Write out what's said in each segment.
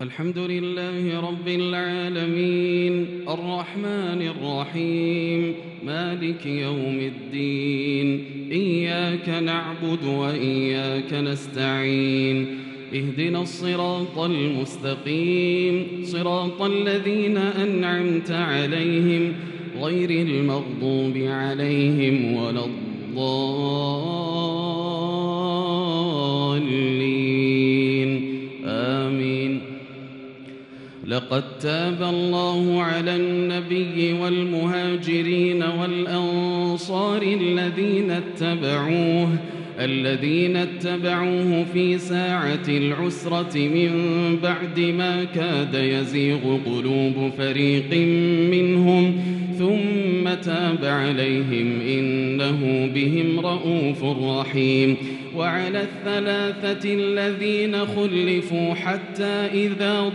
الحمد لله رب العالمين الرحمن الرحيم مالك يوم الدين إياك نعبد وإياك نستعين اهدنا الصراط المستقيم صراط الذين أنعمت عليهم غير المغضوب عليهم ولا الضالين آمين. لقد تاب الله على النبي والمهاجرين والأنصار الذين اتبعوه في ساعة العسرة من بعد ما كاد يزيغ قلوب فريق منهم ثم تاب عليهم إنه بهم رءوف رحيم. وعلى الثلاثة الذين خلفوا حتى إذا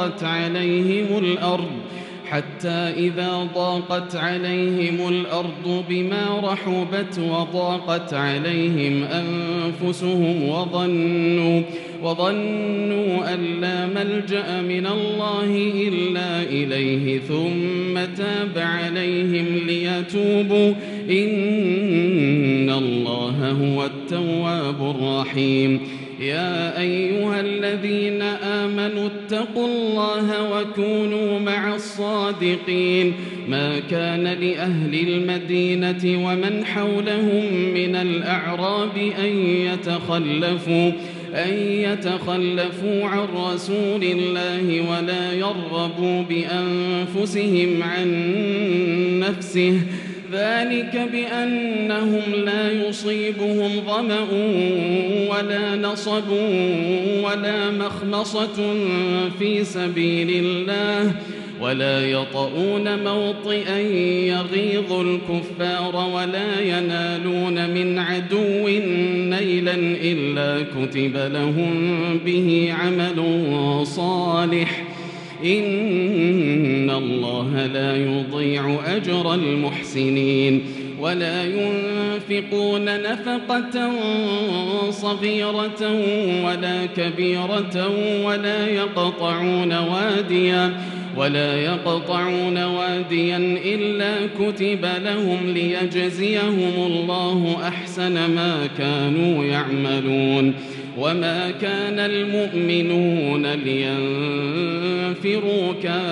ضاقت عليهم الأرض بما رحبت وضاقت عليهم أنفسهم وظنوا أن لا ملجأ من الله إلا إليه ثم تاب عليهم ليتوبوا إن الله هو التواب الرحيم. يا أيها الذين آمنوا اتقوا الله وكونوا مع الصادقين. ما كان لأهل المدينة ومن حولهم من الأعراب أن يتخلفوا عن رسول الله ولا يرغبوا بأنفسهم عن نفسه ذلك بأنهم لا يصيبهم ظمأ ولا نصب ولا مخمصة في سبيل الله ولا يطؤون موطئا يغيظ الكفار ولا ينالون من عدو نيلا إلا كتب لهم به عمل صالح إن الله لا يضيع أجر المحسنين. ولا ينفقون نفقة صغيرة ولا كبيرة ولا يقطعون واديا إلا كتب لهم ليجزيهم الله أحسن ما كانوا يعملون. وما كان المؤمنون لينفروا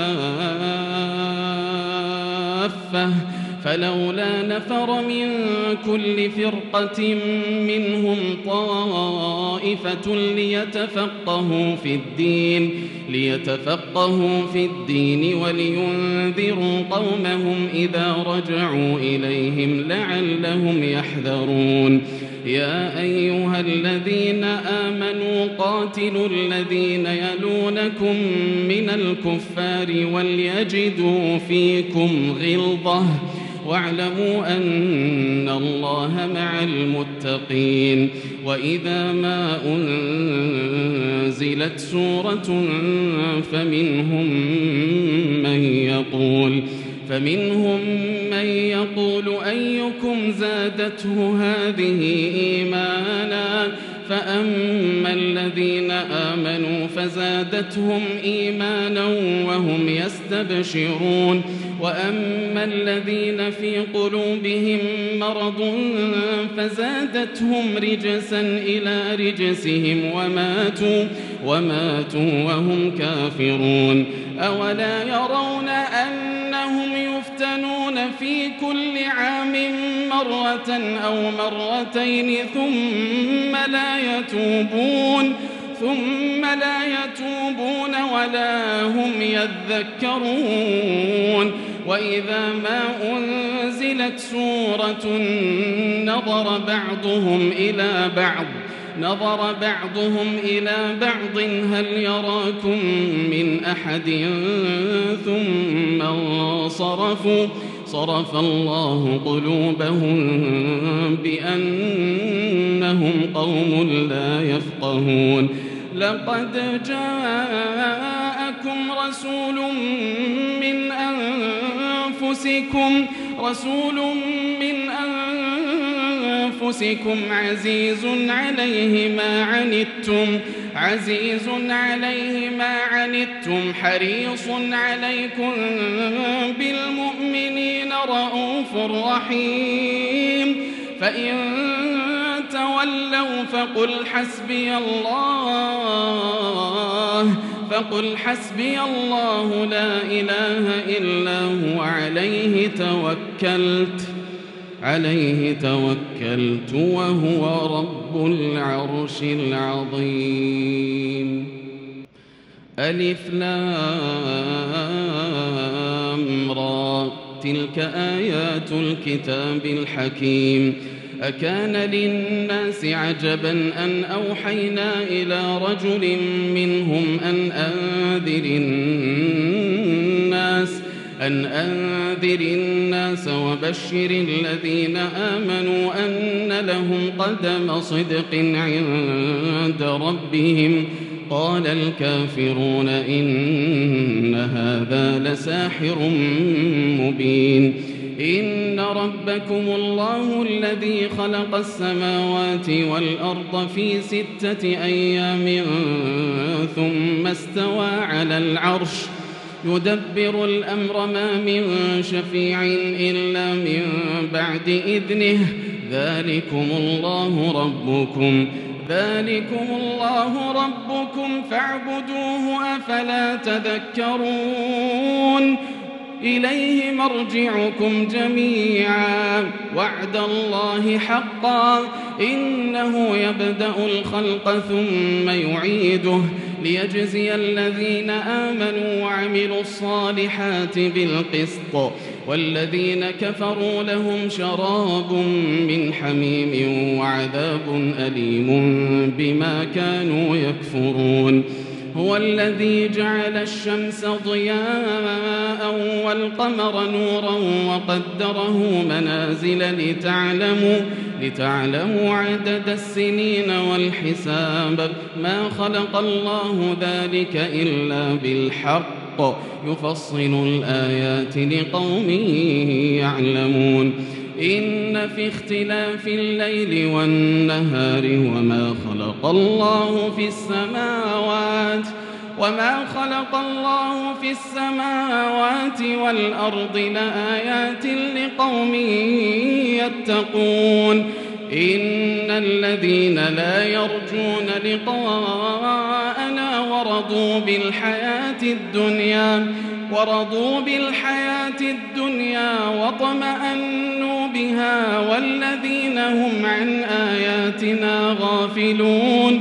كافة فلولا نفر من كل فرقة منهم طائفة ليتفقهوا في الدين ولينذروا قومهم إذا رجعوا إليهم لعلهم يحذرون. يا أيها الذين آمنوا قاتلوا الذين يلونكم من الكفار وليجدوا فيكم غلظة واعلموا أن الله مع المتقين. وإذا ما أنزلت سورة فمنهم من يقول أيكم زادته هذه إيمانا فأما الذين آمنوا فزادتهم إيمانا وهم يستبشرون وأما الذين في قلوبهم مرض فزادتهم رجسا إلى رجسهم وماتوا وهم كافرون. أولا يرون أنهم يفتنون في كل عام مرة أو مرتين ثم لا يتوبون ولا هم يذكرون. وإذا ما أنزلت سورة نظر بعضهم إلى بعض هل يراكم من أحد ثم انصرفوا صرف الله قلوبهم بأنهم قوم لا يفقهون. لقد جاءكم رسول من أنفسكم عزيز عليه ما عنتم عزيز عليه ما عنتم حريص عليكم بالمؤمنين رءوف رحيم فإن تولوا فقل حسبي الله لا إله إلا هو عليه توكلت وهو رب العرش العظيم. ألف لام را تلك آيات الكتاب الحكيم. أكان للناس عجبا أن أوحينا إلى رجل منهم أن أنذر الناس وبشر الذين آمنوا أن لهم قدم صدق عند ربهم. قال الكافرون إن هذا لساحر مبين. إن ربكم الله الذي خلق السماوات والأرض في 6 أيام ثم استوى على العرش يدبر الأمر ما من شفيع إلا من بعد إذنه. ذلكم الله ربكم فاعبدوه أفلا تذكرون. إليه مرجعكم جميعا وعد الله حقا إنه يبدأ الخلق ثم يعيده ليجزي الذين آمنوا وعملوا الصالحات بالقسط والذين كفروا لهم شراب من حميم وعذاب أليم بما كانوا يكفرون. هو الذي جعل الشمس ضياء والقمر نورا وقدره منازل لتعلموا عدد السنين والحساب. ما خلق الله ذلك إلا بالحق يفصل الآيات لقوم يعلمون. إن في اختلاف الليل والنهار وما خلق الله في السماوات والأرض لآيات لقوم يتقون. إن الذين لا يرجون لقاءنا ورضوا بالحياة الدنيا واطمأنوا بها والذين هم عن آياتنا غافلون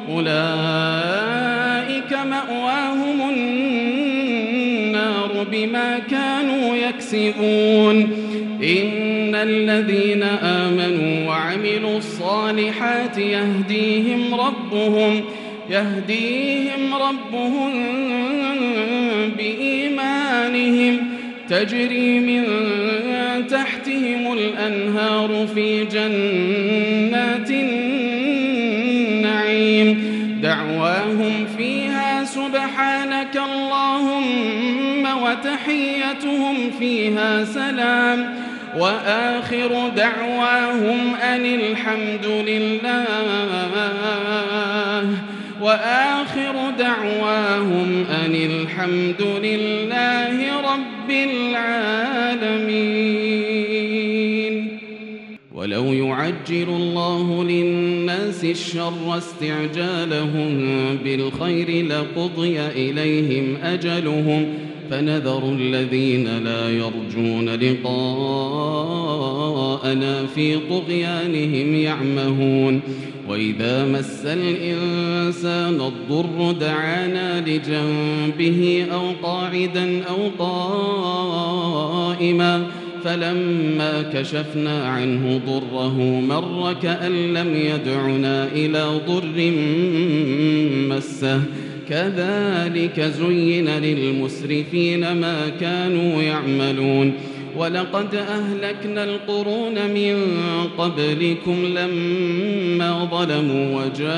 أولئك مأواهم النار بما كانوا يكسبون. إن الذين آمنوا وعملوا الصالحات يهديهم ربهم بإيمانهم تجري من تحتهم الأنهار في جنات النعيم. دعواهم فيها سبحانك اللهم وتحيتهم فيها سلام وآخر دعواهم أن الحمد لله رب العالمين. ولو يعجل الله للناس الشر استعجالهم بالخير لقضي إليهم أجلهم فنذر الذين لا يرجون لقاءنا في طغيانهم يعمهون. وإذا مس الإنسان الضر دعانا لجنبه أو قاعدا أو قائما فلما كشفنا عنه ضره مر كأن لم يدعنا إلى ضر مسه. كذلك زين للمسرفين ما كانوا يعملون. ولقد أهلكنا القرون من قبلكم لما ظلموا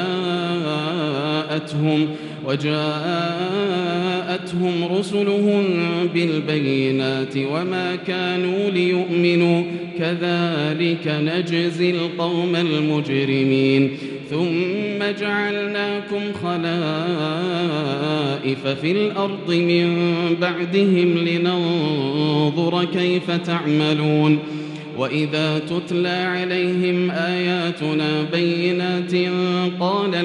وجاءتهم رسلهم بالبينات وما كانوا ليؤمنوا كذلك نجزي القوم المجرمين. ثم جعلناكم خلائف في الأرض من بعدهم لننظر كيف تعملون وإذا تتلى عليهم آياتنا بينات قال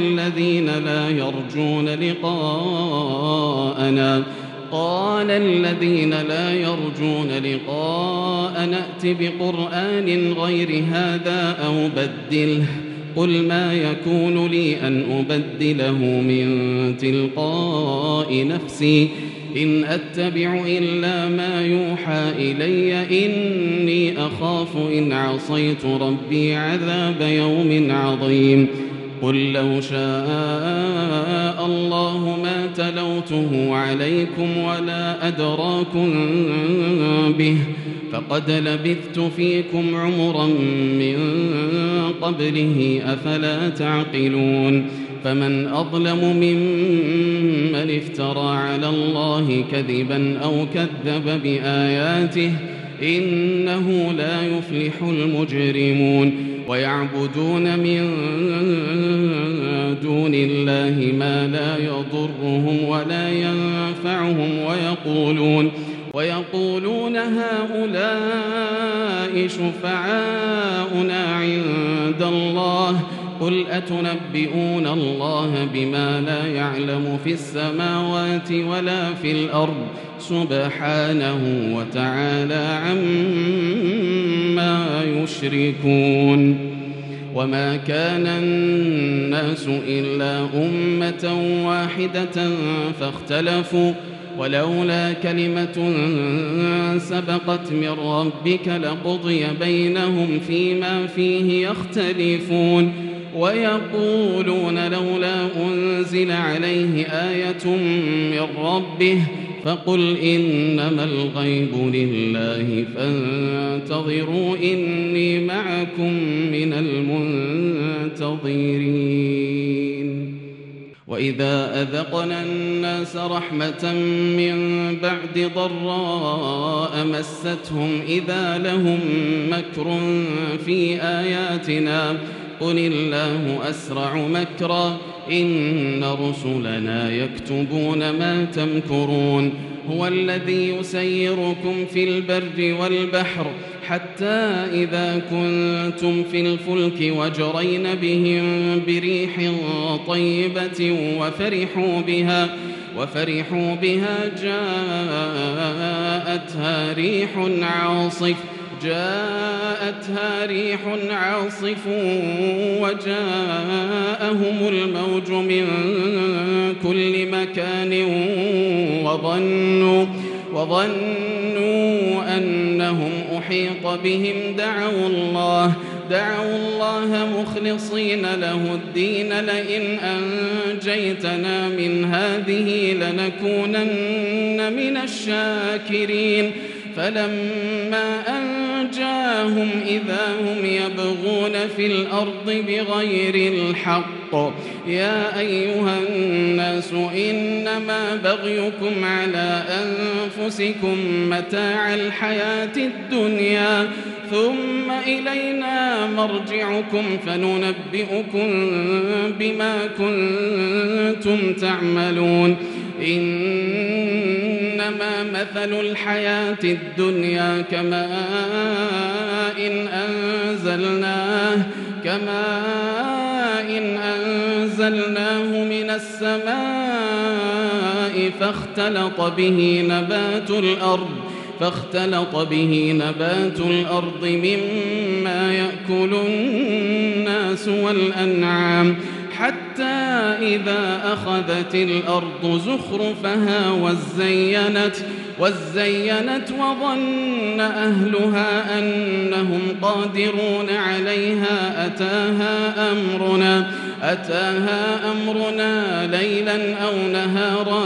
الذين لا يرجون لقاءنا ائت بقرآن غير هذا أو بدله قل ما يكون لي أن أبدله من تلقاء نفسي إن أتبع إلا ما يوحى إلي إني أخاف إن عصيت ربي عذاب يوم عظيم قل لو شاء الله ما تلوته عليكم ولا أدراكم به فقد لبثت فيكم عمرا من قبله أفلا تعقلون فمن أظلم ممن افترى على الله كذبا أو كذب بآياته إنه لا يفلح المجرمون ويعبدون من دون الله ما لا يضرهم ولا ينفعهم ويقولون هؤلاء شفعاؤنا عند الله قل أتنبئون الله بما لا يعلم في السماوات ولا في الأرض سبحانه وتعالى عما يشركون وما كان الناس إلا أمة واحدة فاختلفوا ولولا كلمة سبقت من ربك لقضي بينهم فيما فيه يختلفون ويقولون لولا أنزل عليه آية من ربه فقل إنما الغيب لله فانتظروا إني معكم من المنتظرين وإذا أذقنا الناس رحمة من بعد ضراء مستهم إذا لهم مكر في آياتنا قل الله أسرع مكرا إن رسلنا يكتبون ما تمكرون هو الذي يسيركم في البر والبحر حتى إذا كنتم في الفلك وجرين بهم بريح طيبة وفرحوا بها جاءتها ريح عاصف وجاءهم الموج من كل مكان وظنوا أنهم أحيط بهم دعوا الله مخلصين له الدين لئن أنجيتنا من هذه لنكونن من الشاكرين فلما أنجاهم إذا هم يبغون في الأرض بغير الحق يا أيها الناس إنما بغيكم على أنفسكم متاع الحياة الدنيا ثم إلينا مرجعكم فننبئكم بما كنتم تعملون إنما مثل الحياة الدنيا كماء أنزلناه من السماء فاختلط به نبات الأرض مما يأكل الناس والأنعام حتى إذا أخذت الأرض زخرفها وزينت وظن أهلها أنهم قادرون عليها أتاها أمرنا ليلا أو نهارا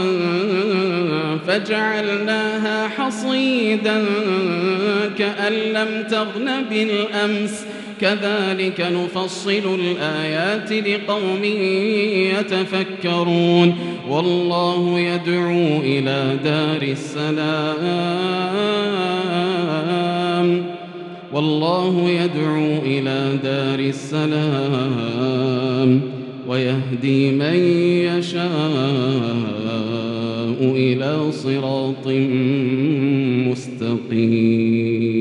فجعلناها حصيدا كأن لم تغن بالأمس كذلك نفصل الآيات لقوم يتفكرون والله يدعو إلى دار السلام ويهدي من يشاء إلى صراط مستقيم.